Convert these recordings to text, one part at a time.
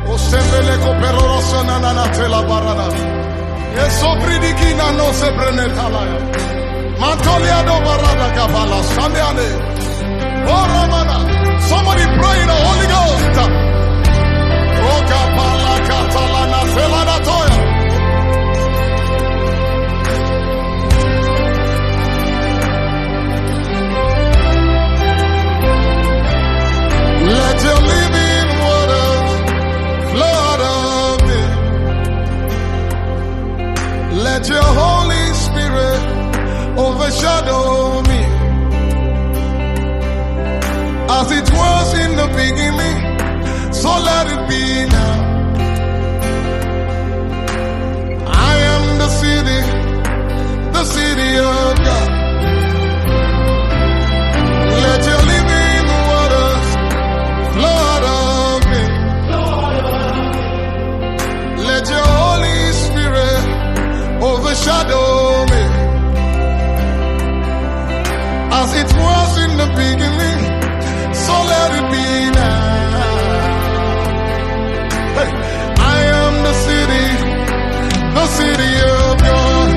Osembele koperoro sonana na tela barana. Esopridikina no se prenetalaya. Mantolia do barada kabala sandeane. Oh Ramana, somebody pray in the Holy Ghost. Oh kapala katalana felana toya. Let your living waters flow out of me. Let your Holy Spirit overshadow me. As it was in the beginning, so let it be now. I am the city of God. Let your living waters flow out of me. Let your Holy Spirit overshadow me. As it was in the beginning, so let it be now. Hey, I am the city of God.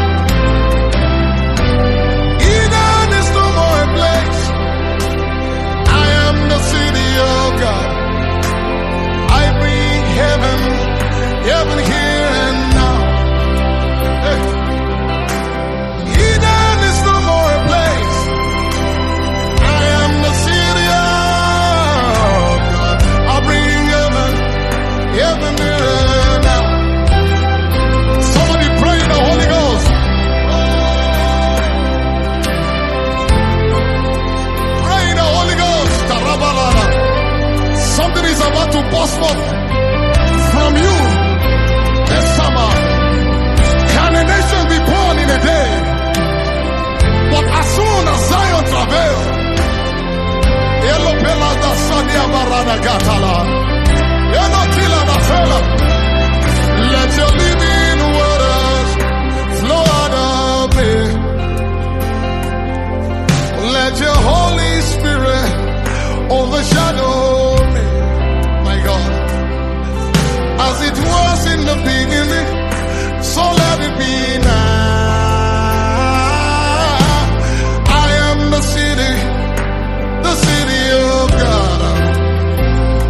Eden is no more a place. I am the city of God. I bring heaven here and now. Hey. Eden is no more a place. I am the city of God. I bring heaven here and now. Somebody pray in the Holy Ghost. Pray in the Holy Ghost. Karabalala. Something is about to burst forth from you this summer. Can a nation be born in a day? But as soon as Zion travails, Yellow Pillars da Sadia Barana Gatala, Yellow Tila da Fela, let your living waters flow out of me. Let your Holy Spirit overshadow me, my God. As it was in the beginning, so let it be now. I am the city of God.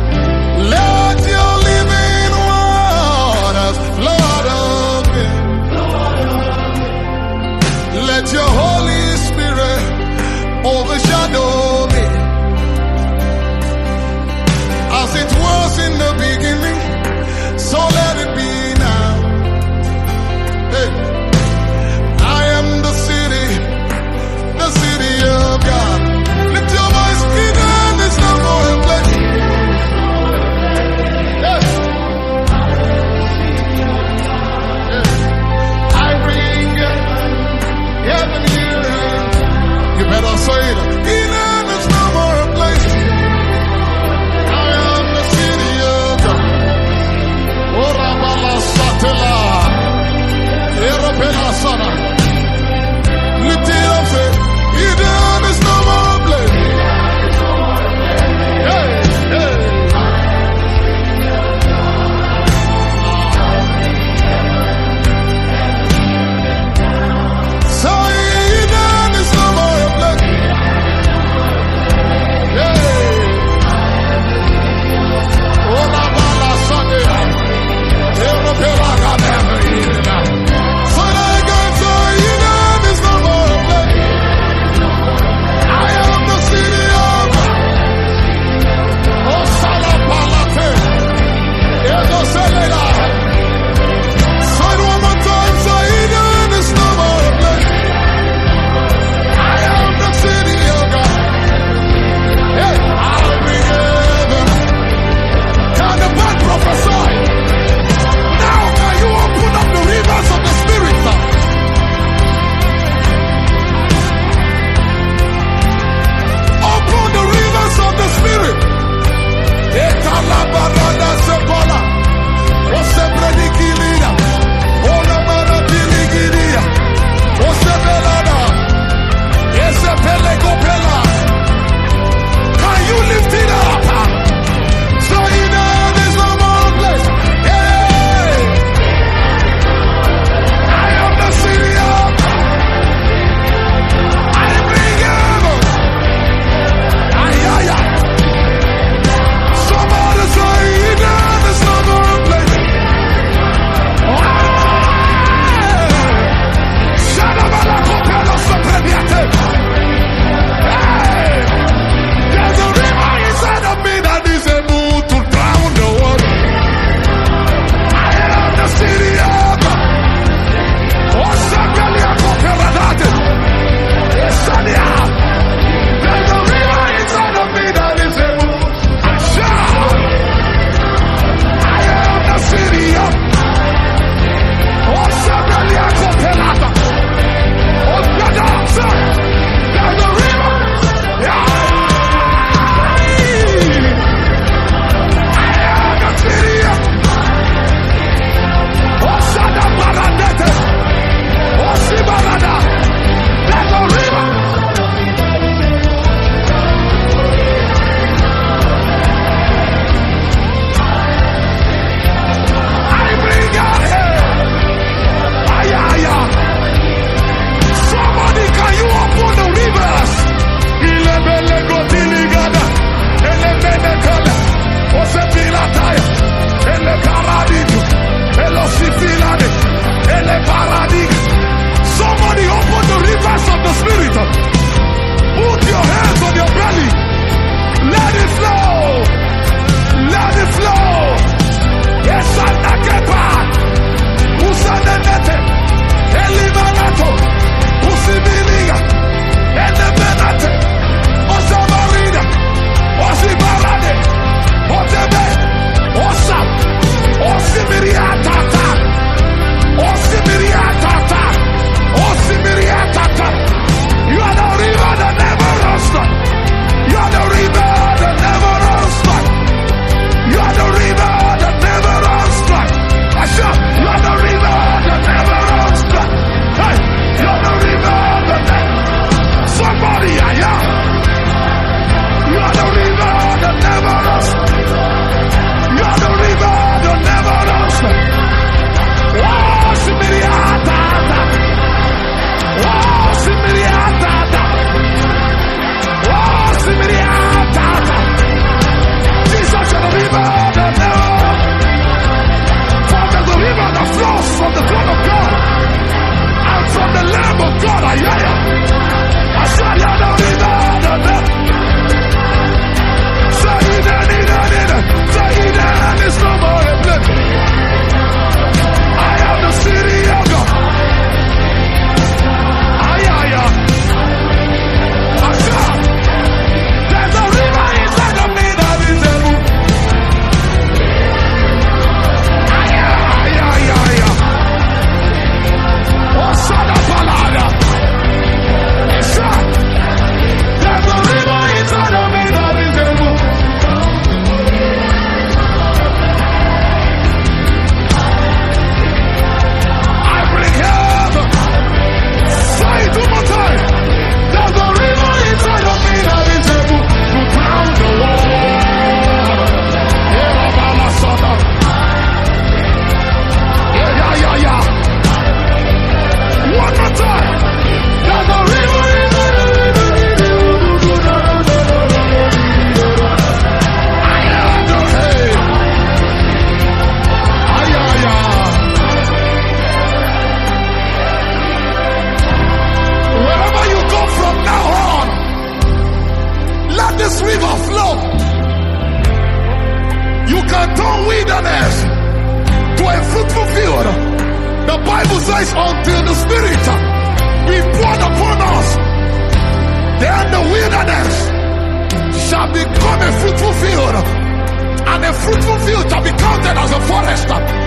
wilderness to a fruitful field. The Bible says, until the Spirit be poured upon us, then the wilderness shall become a fruitful field, and a fruitful field shall be counted as a forest.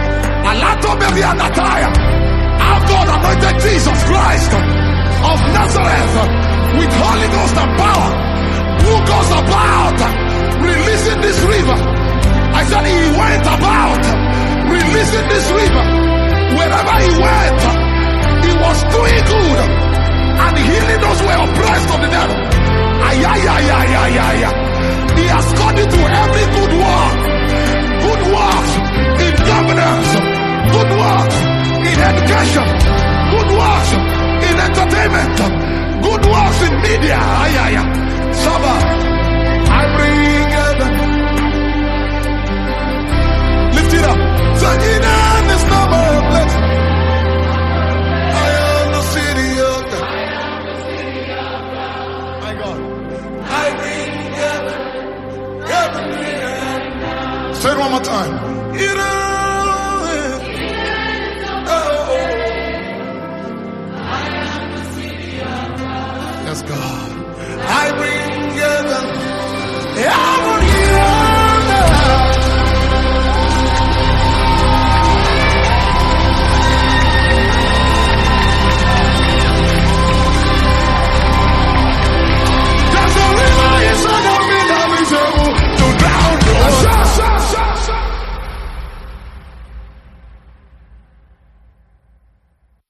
Our God anointed Jesus Christ of Nazareth with Holy Ghost and power, who goes about releasing this river. I said he went about releasing this river. Wherever he went, he was doing good and healing those who were oppressed of the devil. He has called you to every good work. Good works in governance, good works in education, good works in entertainment, good works in media. Saba, I bring heaven. Lift it up. Zajinan is number of blessing. I am the city of God. My God. I bring heaven. Heaven bring heaven. Say it one more time. Yes, God. I bring heaven. Yeah.